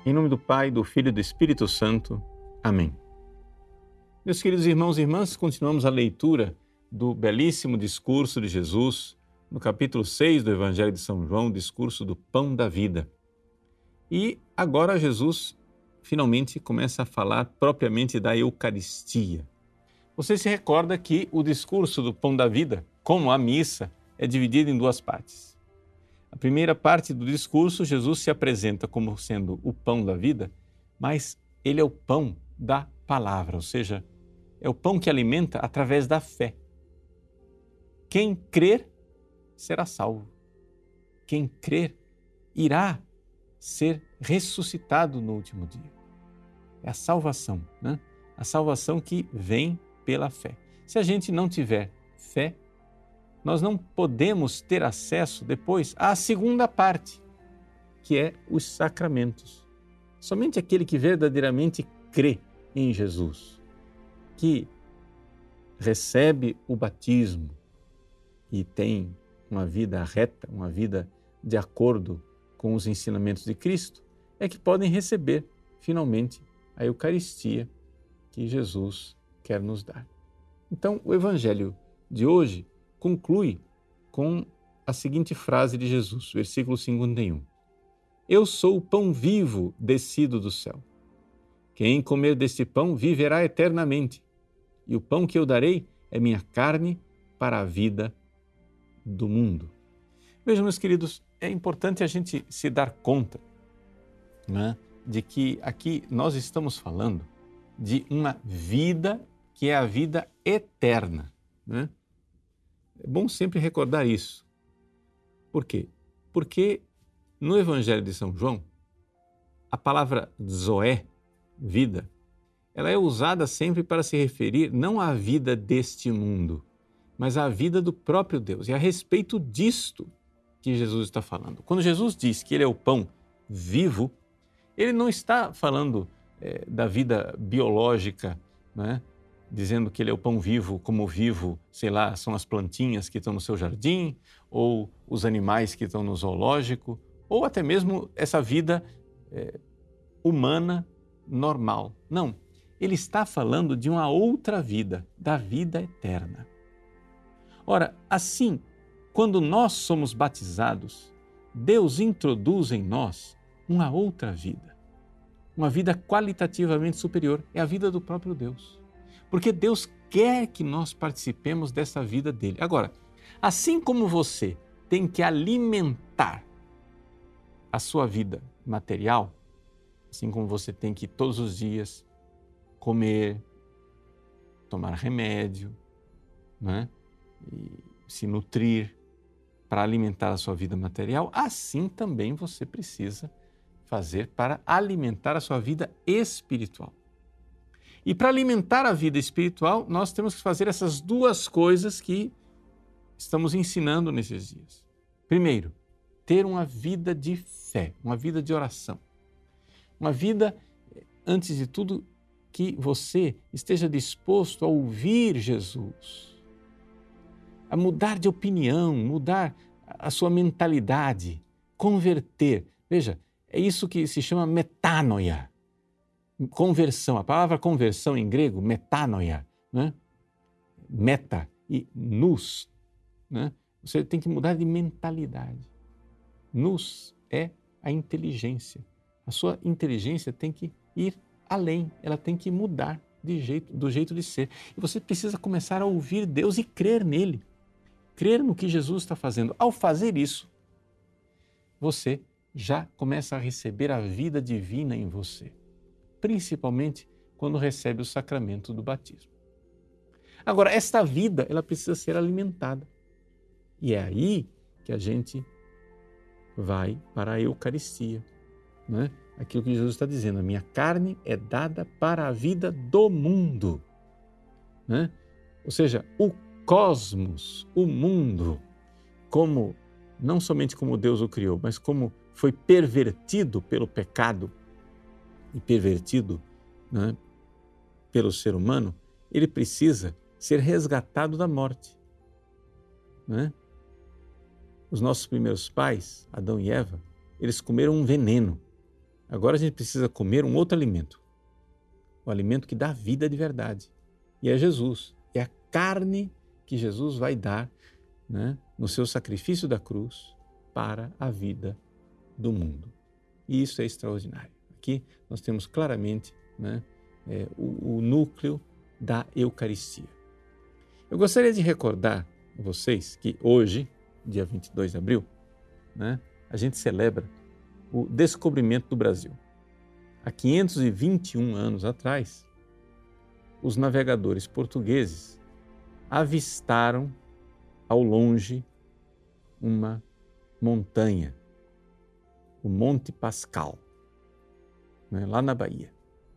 Em nome do Pai, do Filho e do Espírito Santo. Amém. Meus queridos irmãos e irmãs, continuamos a leitura do belíssimo discurso de Jesus, no capítulo 6 do Evangelho de São João, o discurso do Pão da Vida. E agora Jesus finalmente começa a falar propriamente da Eucaristia. Você se recorda que o discurso do Pão da Vida, como a missa, é dividido em duas partes. A primeira parte do discurso, Jesus se apresenta como sendo o pão da vida, mas ele é o pão da palavra, ou seja, é o pão que alimenta através da fé. Quem crer será salvo. Quem crer irá ser ressuscitado no último dia. É a salvação, né? A salvação que vem pela fé. Se a gente não tiver fé, nós não podemos ter acesso depois à segunda parte, que é os sacramentos. Somente aquele que verdadeiramente crê em Jesus, que recebe o batismo e tem uma vida reta, uma vida de acordo com os ensinamentos de Cristo, é que podem receber finalmente a Eucaristia que Jesus quer nos dar. Então, o Evangelho de hoje conclui com a seguinte frase de Jesus, versículo 51. Eu sou o pão vivo descido do céu. Quem comer deste pão viverá eternamente, e o pão que eu darei é minha carne para a vida do mundo. Vejam, meus queridos, é importante a gente se dar conta, né, de que aqui nós estamos falando de uma vida que é a vida eterna, né? É bom sempre recordar isso. Por quê? Porque no Evangelho de São João, a palavra zoé, vida, ela é usada sempre para se referir não à vida deste mundo, mas à vida do próprio Deus. E a respeito disto que Jesus está falando. Quando Jesus diz que ele é o pão vivo, ele não está falando da vida biológica, né? Dizendo que ele é o pão vivo, como vivo, sei lá, são as plantinhas que estão no seu jardim, ou os animais que estão no zoológico, ou até mesmo essa vida humana normal. Não, ele está falando de uma outra vida, da vida eterna. Ora, assim, quando nós somos batizados, Deus introduz em nós uma outra vida, uma vida qualitativamente superior, é a vida do próprio Deus. Porque Deus quer que nós participemos dessa vida dele. Agora, assim como você tem que alimentar a sua vida material, assim como você tem que todos os dias comer, tomar remédio, né? E se nutrir para alimentar a sua vida material, assim também você precisa fazer para alimentar a sua vida espiritual. E para alimentar a vida espiritual, nós temos que fazer essas duas coisas que estamos ensinando nesses dias. Primeiro, ter uma vida de fé, uma vida de oração. Uma vida, antes de tudo, que você esteja disposto a ouvir Jesus, a mudar de opinião, mudar a sua mentalidade, converter. Veja, é isso que se chama metanoia. Conversão, a palavra conversão em grego, metanoia, né? Meta e nous, né? Você tem que mudar de mentalidade. Nous é a inteligência. A sua inteligência tem que ir além, ela tem que mudar do jeito de ser. E você precisa começar a ouvir Deus e crer nele, crer no que Jesus está fazendo. Ao fazer isso, você já começa a receber a vida divina em você, principalmente quando recebe o sacramento do batismo. Agora, esta vida, ela precisa ser alimentada. E é aí que a gente vai para a Eucaristia, né? Aquilo que Jesus está dizendo, a minha carne é dada para a vida do mundo, né? Ou seja, o cosmos, o mundo, como não somente como Deus o criou, mas como foi pervertido pelo pecado e pervertido, né, pelo ser humano, ele precisa ser resgatado da morte, né? Os nossos primeiros pais, Adão e Eva, eles comeram um veneno. Agora a gente precisa comer um outro alimento, o alimento que dá vida de verdade. E é Jesus, é a carne que Jesus vai dar, né, no seu sacrifício da cruz para a vida do mundo. E isso é extraordinário. Aqui nós temos claramente, né, o núcleo da Eucaristia. Eu gostaria de recordar a vocês que hoje, dia 22 de abril, né, a gente celebra o descobrimento do Brasil. Há 521 anos atrás, os navegadores portugueses avistaram ao longe uma montanha, o Monte Pascal, né, lá na Bahia.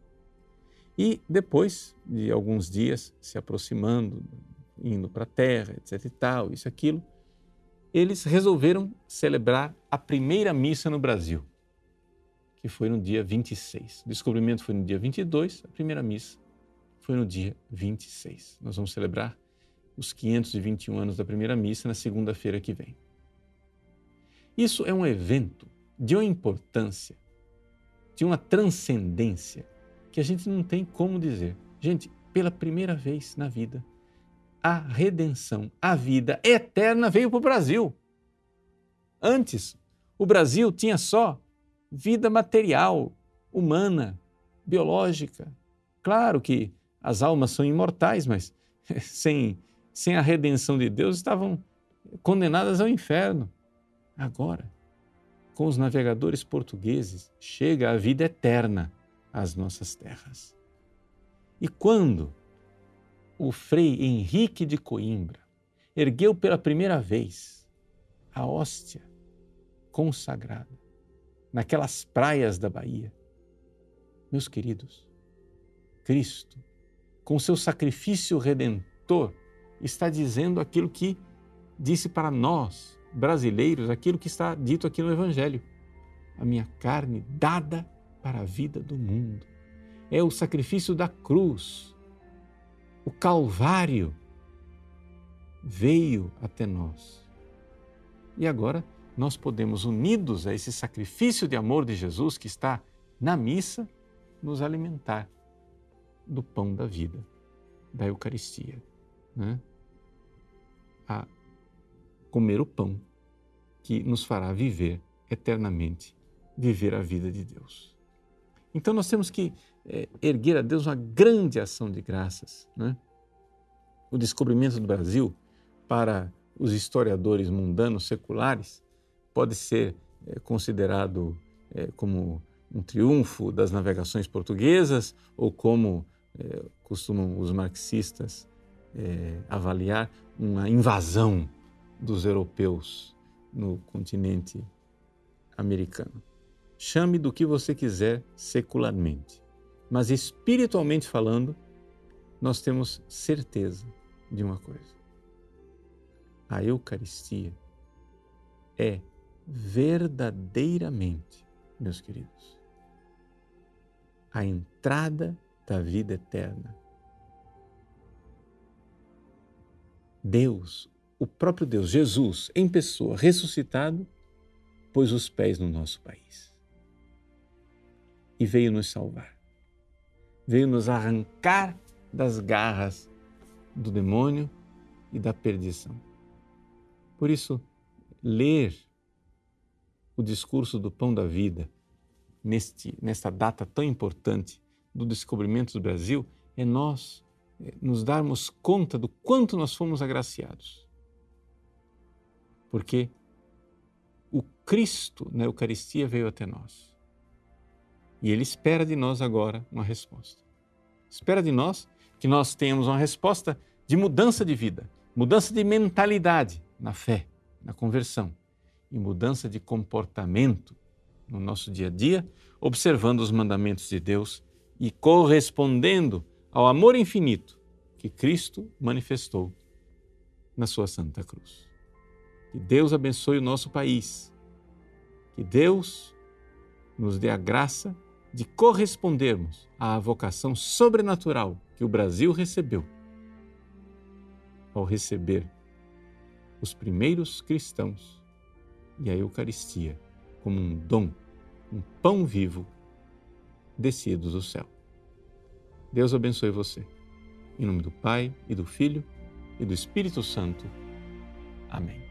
E depois de alguns dias se aproximando, indo para a terra, etc e tal, isso e aquilo, eles resolveram celebrar a primeira missa no Brasil, que foi no dia 26. O descobrimento foi no dia 22, a primeira missa foi no dia 26. Nós vamos celebrar os 521 anos da primeira missa na segunda-feira que vem. Isso é um evento de uma importância, de uma transcendência que a gente não tem como dizer. Gente, pela primeira vez na vida, a redenção, a vida eterna veio para o Brasil. Antes, o Brasil tinha só vida material, humana, biológica. Claro que as almas são imortais, mas sem a redenção de Deus estavam condenadas ao inferno. Agora, com os navegadores portugueses, chega a vida eterna às nossas terras. E quando o Frei Henrique de Coimbra ergueu pela primeira vez a hóstia consagrada naquelas praias da Bahia, meus queridos, Cristo, com seu sacrifício redentor, está dizendo aquilo que disse para nós, brasileiros, aquilo que está dito aqui no Evangelho. A minha carne dada para a vida do mundo. É o sacrifício da cruz. O Calvário veio até nós. E agora nós podemos, unidos a esse sacrifício de amor de Jesus que está na missa, nos alimentar do pão da vida, da Eucaristia, né? A comer o pão que nos fará viver eternamente, viver a vida de Deus. Então nós temos que erguer a Deus uma grande ação de graças, né? O descobrimento do Brasil, para os historiadores mundanos seculares, pode ser considerado como um triunfo das navegações portuguesas ou como costumam os marxistas avaliar, uma invasão dos europeus no continente americano. Chame do que você quiser secularmente, mas espiritualmente falando, nós temos certeza de uma coisa. A Eucaristia é verdadeiramente, meus queridos, a entrada da vida eterna. Deus, o próprio Deus, Jesus, em pessoa, ressuscitado, pôs os pés no nosso país e veio nos salvar. Veio nos arrancar das garras do demônio e da perdição. Por isso, ler o discurso do Pão da Vida nesta data tão importante do descobrimento do Brasil é nós nos darmos conta do quanto nós fomos agraciados. Porque o Cristo na Eucaristia veio até nós. E Ele espera de nós agora uma resposta. Espera de nós que nós tenhamos uma resposta de mudança de vida, mudança de mentalidade na fé, na conversão e mudança de comportamento no nosso dia a dia, observando os mandamentos de Deus e correspondendo ao amor infinito que Cristo manifestou na sua Santa Cruz. Que Deus abençoe o nosso país, que Deus nos dê a graça de correspondermos à vocação sobrenatural que o Brasil recebeu ao receber os primeiros cristãos e a Eucaristia como um dom, um pão vivo descidos do céu. Deus abençoe você. Em nome do Pai, e do Filho, e do Espírito Santo. Amém.